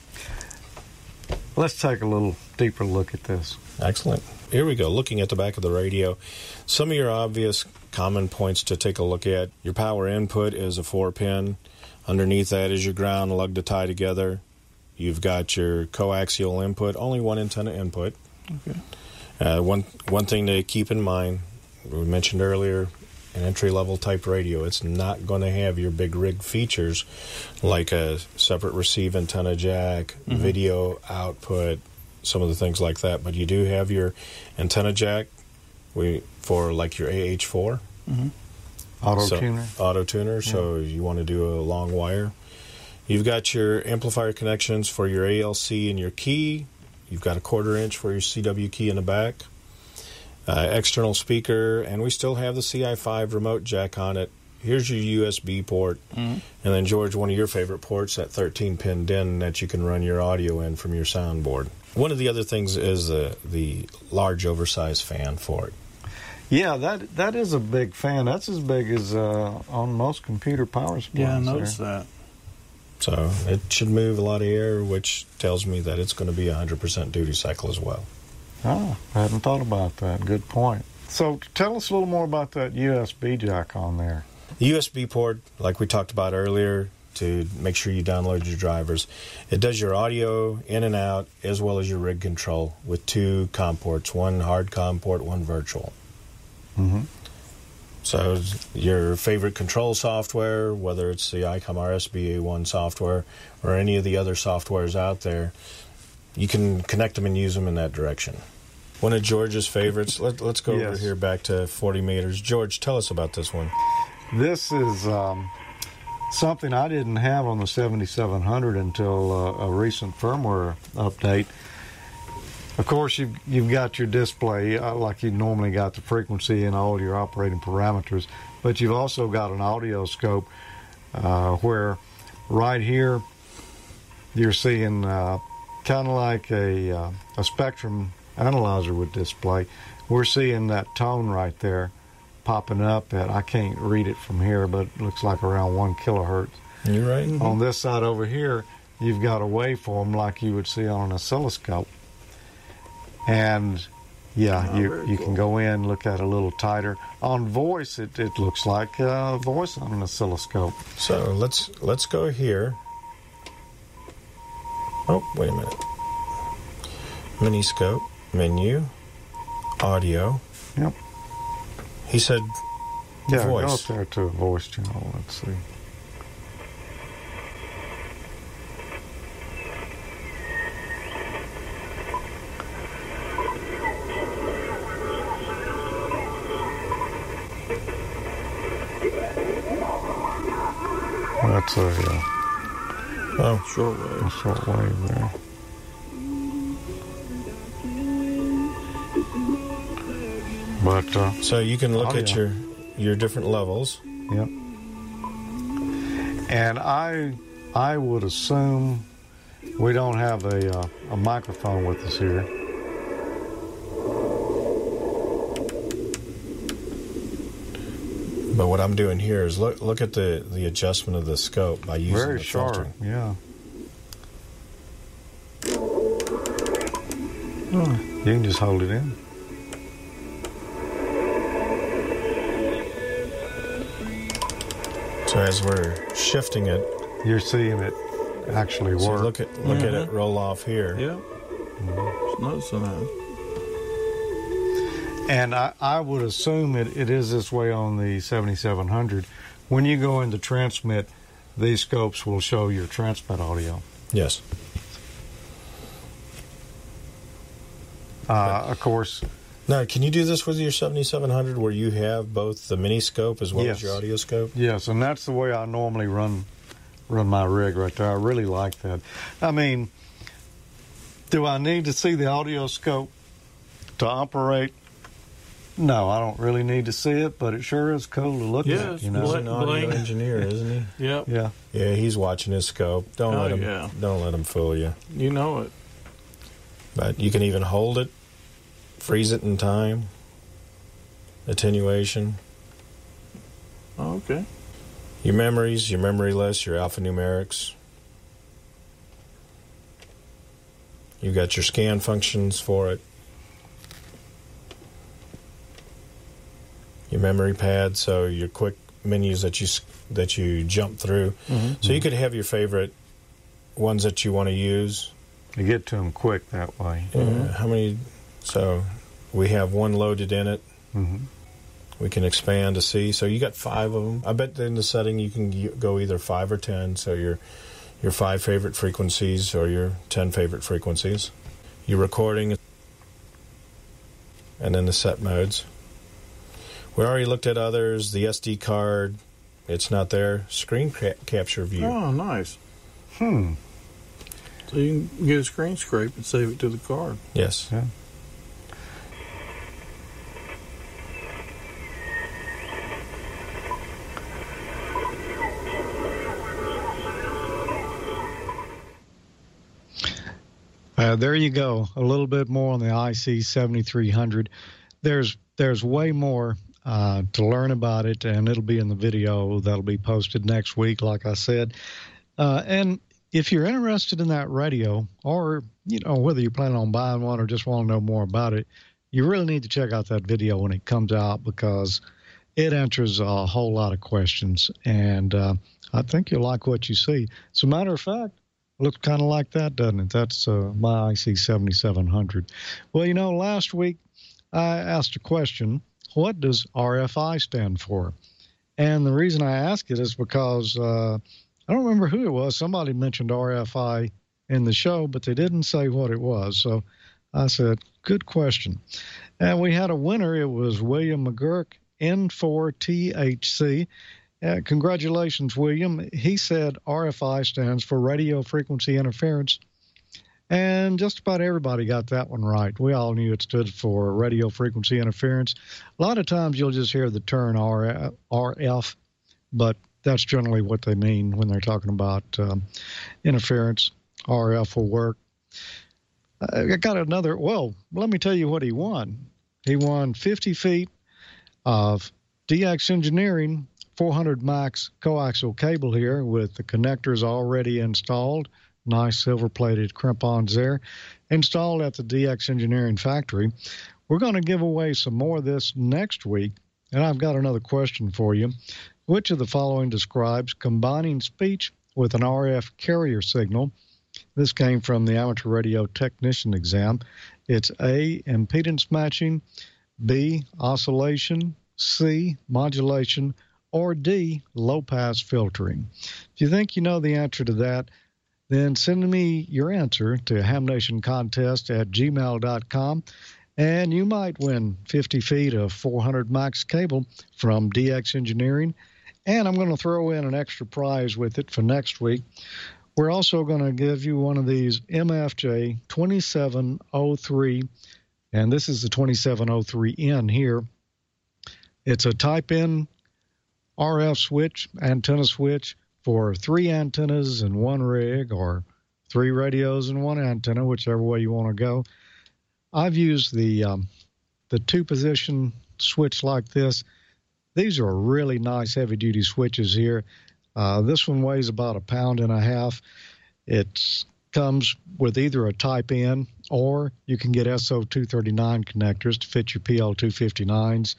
let's take a little deeper look at this. Excellent. Here we go. Looking at the back of the radio, some of your obvious common points to take a look at. Your power input is a 4-pin. Underneath that is your ground lug to tie together. You've got your coaxial input, only one antenna input. Okay. One thing to keep in mind, we mentioned earlier, an entry-level type radio, it's not going to have your big rig features like a separate receive antenna jack, video output, some of the things like that. But you do have your antenna jack for like your AH4. Auto-tuner. Auto-tuner, so you want to do a long wire. You've got your amplifier connections for your ALC and your key. You've got a 1/4 inch for your CW key in the back. External speaker, and we still have the CI5 remote jack on it. Here's your USB port. And then, George, one of your favorite ports, that 13-pin DIN that you can run your audio in from your soundboard. One of the other things is the large oversized fan for it. Yeah, that is a big fan. That's as big as on most computer power supplies. Yeah, I noticed that. So it should move a lot of air, which tells me that it's going to be 100% duty cycle as well. Oh, I hadn't thought about that. Good point. So tell us a little more about that USB jack on there. The USB port, like we talked about earlier, to make sure you download your drivers. It does your audio in and out as well as your rig control with 2 COM ports, one hard COM port, one virtual. So your favorite control software, whether it's the ICOM RSBA1 software or any of the other softwares out there, you can connect them and use them in that direction. One of George's favorites, let's go over here back to 40 meters. George, tell us about this one. This is something I didn't have on the 7700 until a recent firmware update. Of course, you've got your display, like you normally got the frequency and all your operating parameters, but you've also got an audio scope where right here you're seeing kind of like a spectrum analyzer would display. We're seeing that tone right there popping up at, I can't read it from here, but it looks like around 1 kilohertz. You're right. Mm-hmm. On this side over here, you've got a waveform like you would see on an oscilloscope. And yeah, you can go in, look at it a little tighter. On voice, it looks like voice on an oscilloscope. So let's go here. Oh, wait a minute. Miniscope, menu, audio. Yep. He said yeah, voice. Go up there to a voice channel. Let's see. That's a shortwave. A shortwave there. But so you can look at your different levels. Yep. And I would assume we don't have a microphone with us here. But what I'm doing here is look at the adjustment of the scope by using Very the sharp, filtering. yeah. Oh, you can just hold it in. So as we're shifting it, you're seeing it actually work. So look at it roll off here. Yeah. Just noticing that. And I would assume it is this way on the 7700. When you go into transmit, these scopes will show your transmit audio. Yes. Of course. Now, can you do this with your 7700 where you have both the mini scope as well as your audio scope? Yes, and that's the way I normally run my rig right there. I really like that. I mean, do I need to see the audio scope to operate? No, I don't really need to see it, but it sure is cool to look at. You know, he's an audio engineer, isn't he? Yep. Yeah. Yeah, he's watching his scope. Don't let him fool you. You know it. But you can even hold it, freeze it in time, attenuation. Oh, okay. Your memories, your memory lists, your alphanumerics. You got your scan functions for it. Your memory pad, so your quick menus that you jump through. Mm-hmm. So you could have your favorite ones that you want to use. You get to them quick that way. How many? So we have one loaded in it. Mm-hmm. We can expand to see. So you got 5 of them. I bet in the setting you can go either 5 or 10. So your 5 favorite frequencies or your 10 favorite frequencies. Your recording, and then the set modes. We already looked at others. The SD card, it's not there. Screen capture view. Oh, nice. So you can get a screen scrape and save it to the card. Yes. Yeah. There you go. A little bit more on the IC 7300. There's way more to learn about it, and it'll be in the video that'll be posted next week, like I said. And if you're interested in that radio, or whether you're planning on buying one or just want to know more about it, you really need to check out that video when it comes out, because it answers a whole lot of questions, and I think you'll like what you see. As a matter of fact, it looks kind of like that, doesn't it? That's my IC 7700. Well, last week I asked a question: what does RFI stand for? And the reason I asked it is because I don't remember who it was. Somebody mentioned RFI in the show, but they didn't say what it was. So I said, good question. And we had a winner. It was William McGurk, N4THC. Congratulations, William. He said RFI stands for radio frequency interference. And just about everybody got that one right. We all knew it stood for radio frequency interference. A lot of times you'll just hear the term RF, but that's generally what they mean when they're talking about interference. RF will work. I got another. Well, let me tell you what he won. He won 50 feet of DX Engineering 400 max coaxial cable here with the connectors already installed. Nice silver-plated crimp-ons there, installed at the DX Engineering factory. We're going to give away some more of this next week, and I've got another question for you. Which of the following describes combining speech with an RF carrier signal? This came from the amateur radio technician exam. It's A, impedance matching, B, oscillation, C, modulation, or D, low-pass filtering. If you think you know the answer to that, then send me your answer to hamnationcontest@gmail.com, and you might win 50 feet of 400 max cable from DX Engineering. And I'm going to throw in an extra prize with it for next week. We're also going to give you one of these MFJ 2703, and this is the 2703N here. It's a Type-In RF switch, antenna switch for 3 antennas in one rig, or 3 radios in one antenna, whichever way you want to go. I've used the 2-position switch like this. These are really nice heavy-duty switches here. This one weighs about 1.5 pounds. It comes with either a Type-In, or you can get SO239 connectors to fit your PL259s.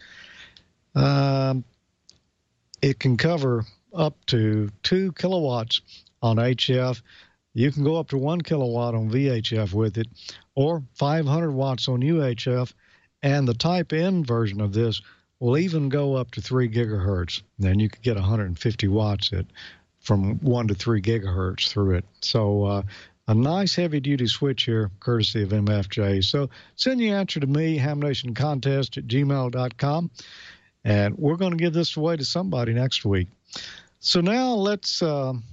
It can cover up to 2 kilowatts on HF. You can go up to 1 kilowatt on VHF with it, or 500 watts on UHF. And the Type-In version of this will even go up to 3 gigahertz. Then you can get 150 watts from 1 to 3 gigahertz through it. So a nice heavy-duty switch here, courtesy of MFJ. So send your answer to me, hamnationcontest@gmail.com, and we're going to give this away to somebody next week. So now let's toss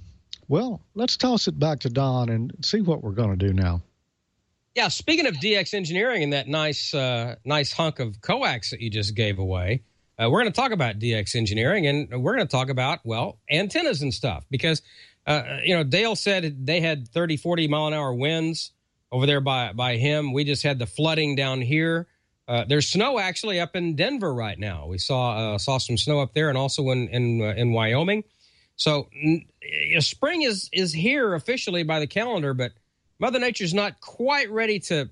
it back to Don and see what we're going to do now. Yeah, speaking of DX Engineering and that nice hunk of coax that you just gave away, we're going to talk about DX Engineering, and we're going to talk about, antennas and stuff. Because, Dale said they had 30, 40 mile an hour winds over there by him. We just had the flooding down here. There's snow actually up in Denver right now. We saw some snow up there, and also in Wyoming. So spring is here officially by the calendar, but Mother Nature's not quite ready to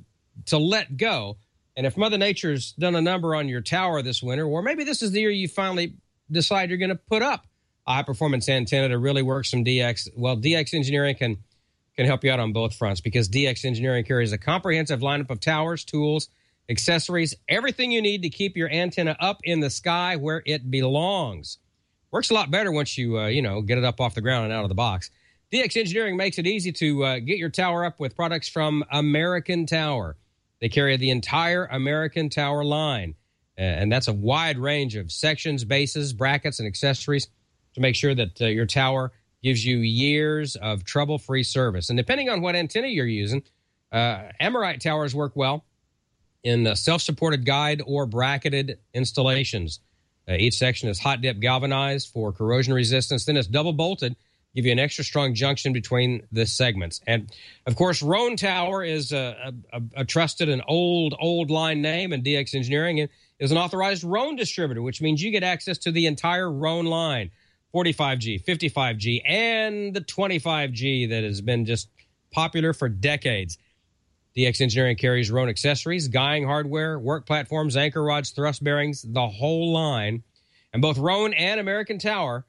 let go. And if Mother Nature's done a number on your tower this winter, or maybe this is the year you finally decide you're going to put up a high-performance antenna to really work some DX, well, DX Engineering can help you out on both fronts, because DX Engineering carries a comprehensive lineup of towers, tools, accessories, everything you need to keep your antenna up in the sky where it belongs. Works a lot better once you, get it up off the ground and out of the box. DX Engineering makes it easy to get your tower up with products from American Tower. They carry the entire American Tower line, and that's a wide range of sections, bases, brackets, and accessories to make sure that your tower gives you years of trouble-free service. And depending on what antenna you're using, Amorite towers work well in self-supported guide or bracketed installations. Each section is hot dip galvanized for corrosion resistance. Then it's double bolted, give you an extra strong junction between the segments. And of course, Roan Tower is a trusted and old line name in DX Engineering, and is an authorized Roan distributor, which means you get access to the entire Roan line, 45G, 55G, and the 25G that has been just popular for decades. DX Engineering carries Roan accessories, guying hardware, work platforms, anchor rods, thrust bearings, the whole line. And both Roan and American Tower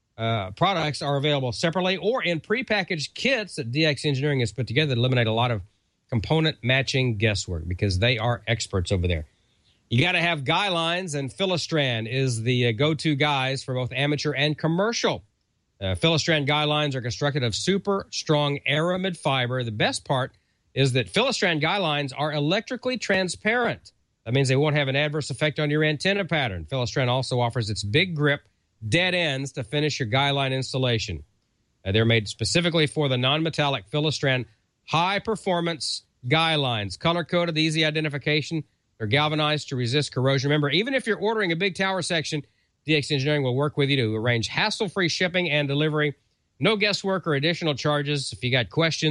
products are available separately or in prepackaged kits that DX Engineering has put together that eliminate a lot of component matching guesswork, because they are experts over there. You got to have guy lines, and Philistran is the go-to guys for both amateur and commercial. Philistran guy lines are constructed of super strong aramid fiber. The best part is that Philistran guy lines are electrically transparent. That means they won't have an adverse effect on your antenna pattern. Philistran also offers its big grip dead ends to finish your guy line installation. They're made specifically for the non-metallic Philistran high-performance guy lines. Color-coded, easy identification. They're galvanized to resist corrosion. Remember, even if you're ordering a big tower section, DX Engineering will work with you to arrange hassle-free shipping and delivery. No guesswork or additional charges. If you got questions,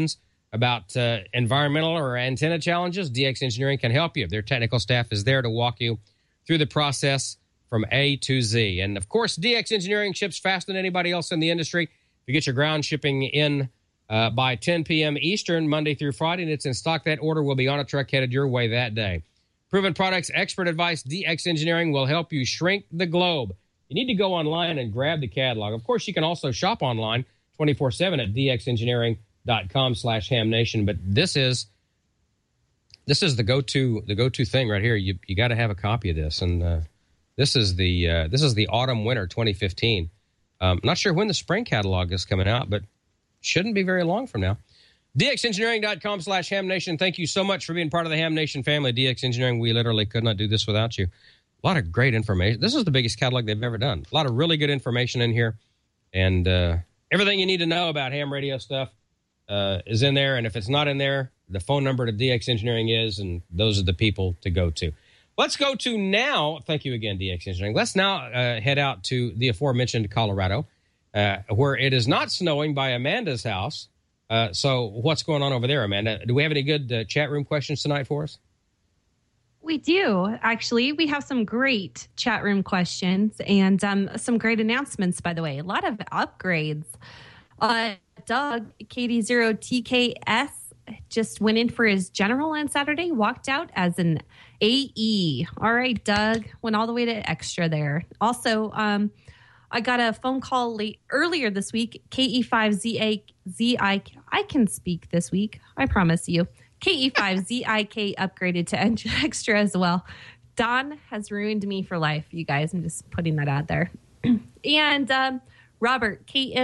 about environmental or antenna challenges, DX Engineering can help you. Their technical staff is there to walk you through the process from A to Z. And, of course, DX Engineering ships faster than anybody else in the industry. If you get your ground shipping in by 10 p.m. Eastern, Monday through Friday, and it's in stock, that order will be on a truck headed your way that day. Proven products, expert advice, DX Engineering will help you shrink the globe. You need to go online and grab the catalog. Of course, you can also shop online 24/7 at dxengineering.com/hamnation. But this is the go-to thing right here. You got to have a copy of this, and this is the autumn winter 2015. Not sure when the spring catalog is coming out, but shouldn't be very long from now. dxengineering.com/hamnation. Thank you so much for being part of the Ham Nation family. DX Engineering, we literally could not do this without you. A lot of great information. This is the biggest catalog they've ever done. A lot of really good information in here, and everything you need to know about ham radio stuff is in there. And if it's not in there, the phone number to DX Engineering is, and those are the people to go to. Let's go to now. Thank you again, DX Engineering. Let's now head out to the aforementioned Colorado, where it is not snowing by Amanda's house. So what's going on over there, Amanda? Do we have any good chat room questions tonight for us? We do, actually. We have some great chat room questions and some great announcements, by the way. A lot of upgrades. Doug, KD0TKS, just went in for his general on Saturday, walked out as an AE. All right, Doug, went all the way to extra there. Also, I got a phone call earlier this week, KE5ZI. I can speak this week, I promise you. KE5ZIK upgraded to extra as well. Don has ruined me for life, you guys. I'm just putting that out there. And Robert,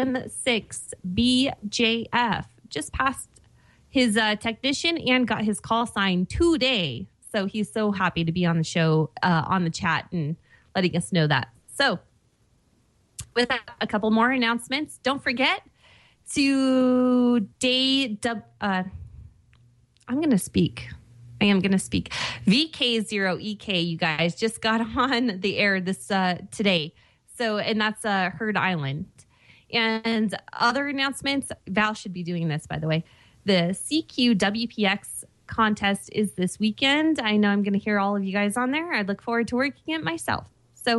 KM6BJF, just passed his technician and got his call sign today. So he's so happy to be on the show, on the chat, and letting us know that. So with that, a couple more announcements. Don't forget to I'm going to speak. I am going to speak. VK0EK, you guys, just got on the air this today. So, and that's Heard Island. And other announcements, Val should be doing this, by the way. The CQWPX contest is this weekend. I know I'm going to hear all of you guys on there. I look forward to working it myself. So,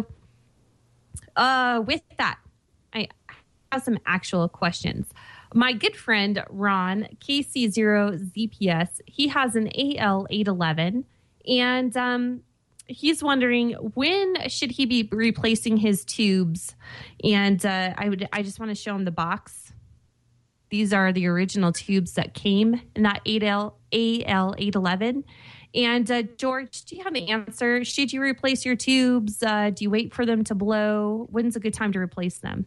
with that, I have some actual questions. My good friend, Ron, KC0ZPS, he has an AL811, and he's wondering when should he be replacing his tubes. And I just want to show him the box. These are the original tubes that came in that AL811. And George, do you have the answer? Should you replace your tubes? Do you wait for them to blow? When's a good time to replace them?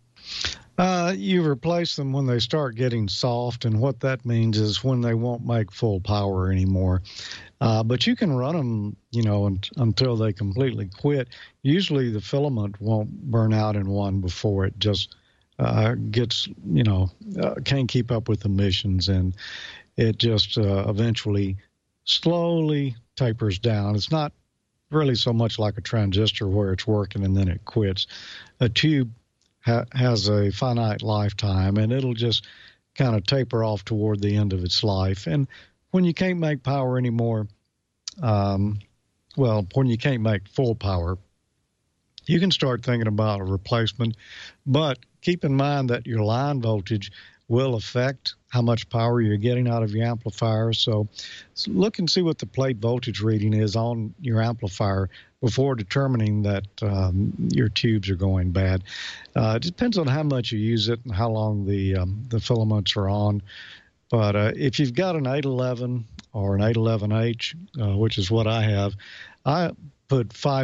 You replace them when they start getting soft, and what that means is when they won't make full power anymore. But you can run them, until they completely quit. Usually the filament won't burn out in one before it just gets, can't keep up with emissions, and it just eventually slowly tapers down. It's not really so much like a transistor where it's working and then it quits. A tube has a finite lifetime, and it'll just kind of taper off toward the end of its life. And when you can't make power anymore, when you can't make full power, you can start thinking about a replacement. But keep in mind that your line voltage will affect how much power you're getting out of your amplifier. So look and see what the plate voltage reading is on your amplifier before determining that your tubes are going bad. It depends on how much you use it and how long the filaments are on. But if you've got an 811 or an 811H, which is what I have, I put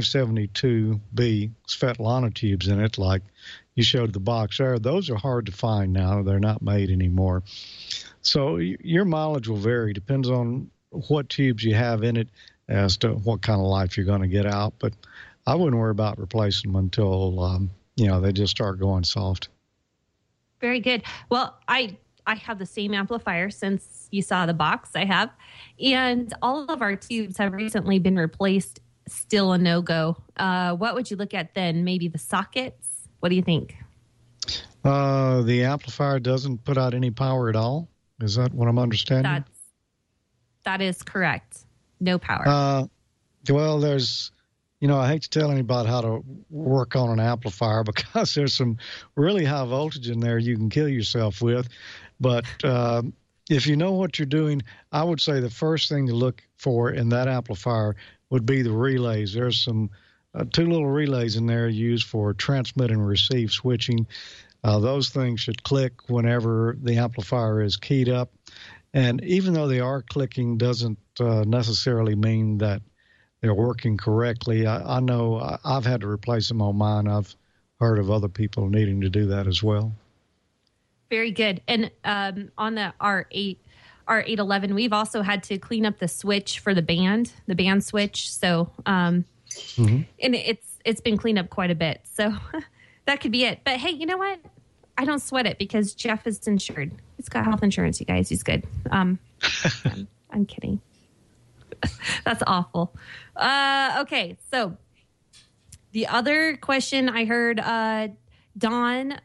572B Svetlana tubes in it, like you showed the box there. Those are hard to find now. They're not made anymore. So your mileage will vary. Depends on what tubes you have in it as to what kind of life you're going to get out. But I wouldn't worry about replacing them until, they just start going soft. Very good. Well, I have the same amplifier since you saw the box I have. And all of our tubes have recently been replaced. Still a no-go. What would you look at then? Maybe the sockets? What do you think? The amplifier doesn't put out any power at all? Is that what I'm understanding? That is correct. No power. Well, there's, I hate to tell anybody how to work on an amplifier because there's some really high voltage in there you can kill yourself with. But if you know what you're doing, I would say the first thing to look for in that amplifier would be the relays. There's some 2 little relays in there used for transmit and receive switching. Those things should click whenever the amplifier is keyed up. And even though they are clicking doesn't necessarily mean that they're working correctly. I know I've had to replace them on mine. I've heard of other people needing to do that as well. Very good. And on the R811, we've also had to clean up the switch for the band switch. So, and it's been cleaned up quite a bit. So that could be it. But hey, you know what? I don't sweat it because Jeff is insured. He's got health insurance, you guys. He's good. I'm kidding. That's awful. Okay, so the other question I heard, Don,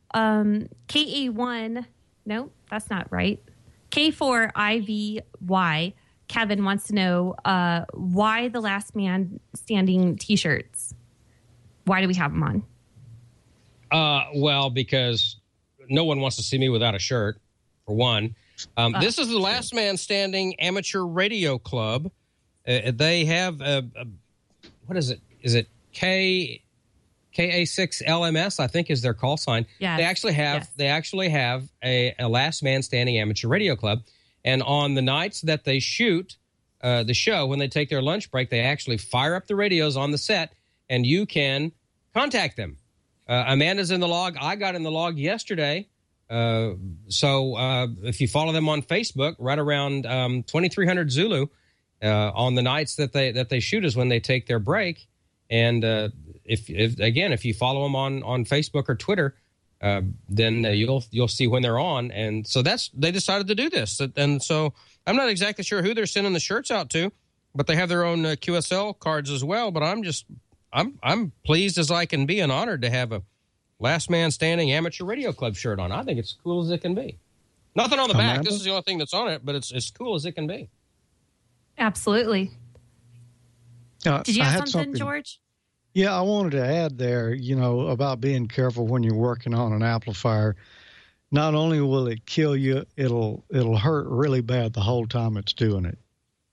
KA1, no, that's not right. K4IVY, Kevin wants to know why the Last Man Standing T-shirts. Why do we have them on? Well, because no one wants to see me without a shirt, for one. This is the Last Man Standing Amateur Radio Club. They have what is it? Is it KA6LMS? I think is their call sign. Yes. They actually have a Last Man Standing Amateur Radio Club, and on the nights that they shoot the show, when they take their lunch break, they actually fire up the radios on the set, and you can contact them. Amanda's in the log. I got in the log yesterday. So if you follow them on Facebook, right around 2300 Zulu, on the nights that they shoot is when they take their break. And if you follow them on Facebook or Twitter, then you'll see when they're on. And so they decided to do this. And so I'm not exactly sure who they're sending the shirts out to, but they have their own QSL cards as well. But I'm pleased as I can be and honored to have a Last Man Standing Amateur Radio Club shirt on. I think it's cool as it can be. Nothing on the back. This is the only thing that's on it, but it's cool as it can be. Absolutely. Did you have something, George? Yeah, I wanted to add there, about being careful when you're working on an amplifier. Not only will it kill you, it'll hurt really bad the whole time it's doing it.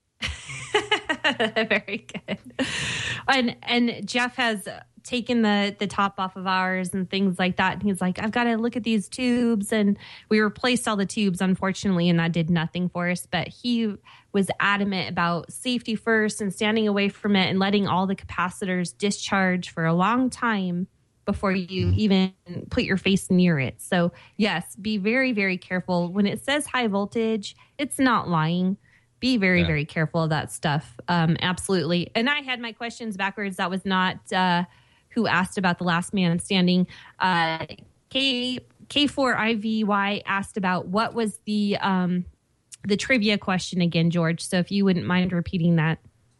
Very good. And Jeff has taken the top off of ours and things like that. And he's like, I've got to look at these tubes. And we replaced all the tubes, unfortunately, and that did nothing for us. But he was adamant about safety first and standing away from it and letting all the capacitors discharge for a long time before you even put your face near it. So, yes, be very, very careful. When it says high voltage, it's not lying. Be very, very careful of that stuff. Absolutely. And I had my questions backwards. That was not who asked about the Last Man Standing. K4IVY asked about what was the trivia question again, George. So if you wouldn't mind repeating that.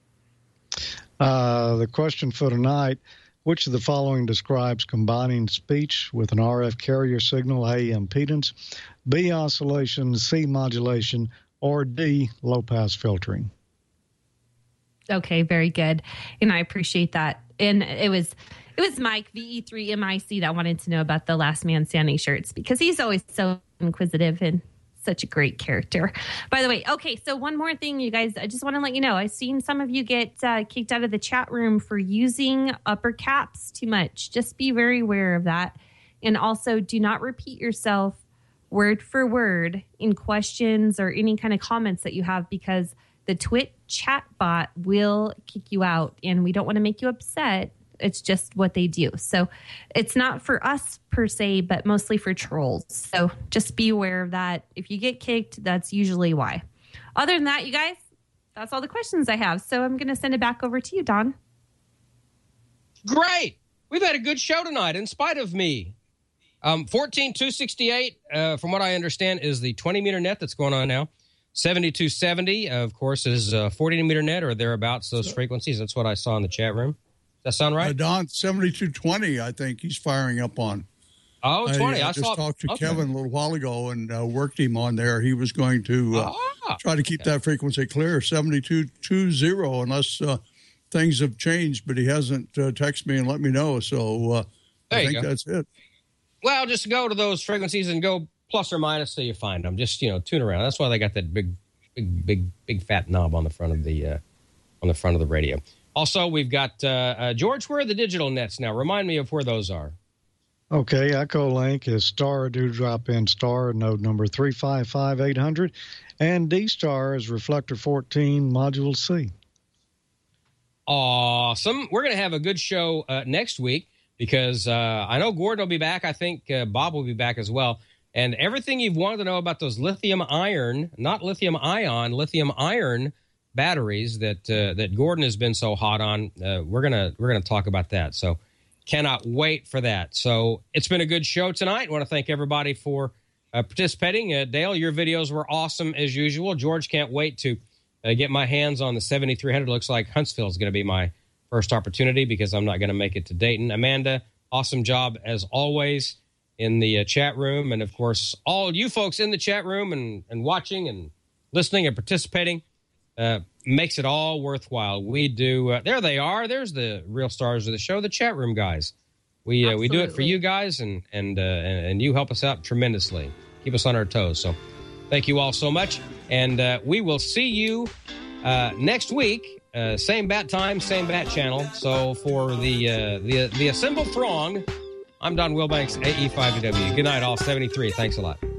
The question for tonight, which of the following describes combining speech with an RF carrier signal, A, impedance, B, oscillation, C, modulation, or D, low-pass filtering? Okay, very good. And I appreciate that. And it was Mike, VE3MIC, that wanted to know about the Last Man Standing shirts because he's always so inquisitive and such a great character. By the way, okay, so one more thing, you guys. I just want to let you know, I've seen some of you get kicked out of the chat room for using upper caps too much. Just be very aware of that. And also, do not repeat yourself word for word in questions or any kind of comments that you have because the Twitch chat bot will kick you out and we don't want to make you upset. It's just what they do. So it's not for us per se, but mostly for trolls. So just be aware of that. If you get kicked, that's usually why. Other than that, you guys, that's all the questions I have. So I'm going to send it back over to you, Don. Great. We've had a good show tonight in spite of me. 14268, from what I understand, is the 20-meter net that's going on now. 7270, of course, is 40-meter net or thereabouts, those frequencies. That's what I saw in the chat room. Does that sound right? Don, 7220, I think he's firing up on. Oh, 20. I just talked to Kevin a little while ago and worked him on there. He was going to try to keep that frequency clear, 7220, unless things have changed, but he hasn't texted me and let me know. So I think that's it. Well, just go to those frequencies and go plus or minus till you find them. Just, tune around. That's why they got that big fat knob on the front of the radio. Also, we've got George. Where are the digital nets now? Remind me of where those are. Okay, Echolink is star dewdrop in star node number 355800, and D-Star is reflector 14 module C. Awesome. We're going to have a good show next week because I know Gordon will be back. I think Bob will be back as well. And everything you've wanted to know about those lithium-ion, not lithium-ion, lithium-iron batteries that Gordon has been so hot on, we're gonna talk about that. So cannot wait for that. So it's been a good show tonight. I want to thank everybody for participating. Dale, your videos were awesome as usual. George, can't wait to get my hands on the 7300. Looks like Huntsville is going to be my first opportunity because I'm not going to make it to Dayton. Amanda, awesome job as always in the chat room. And, of course, all you folks in the chat room and watching and listening and participating makes it all worthwhile. We do. There they are. There's the real stars of the show, the chat room guys. We do it for you guys, and you help us out tremendously. Keep us on our toes. So thank you all so much. And we will see you next week. Same bat time, same bat channel. So for the assembled throng, I'm Don Wilbanks, AE5W. Good night, all 73. Thanks a lot.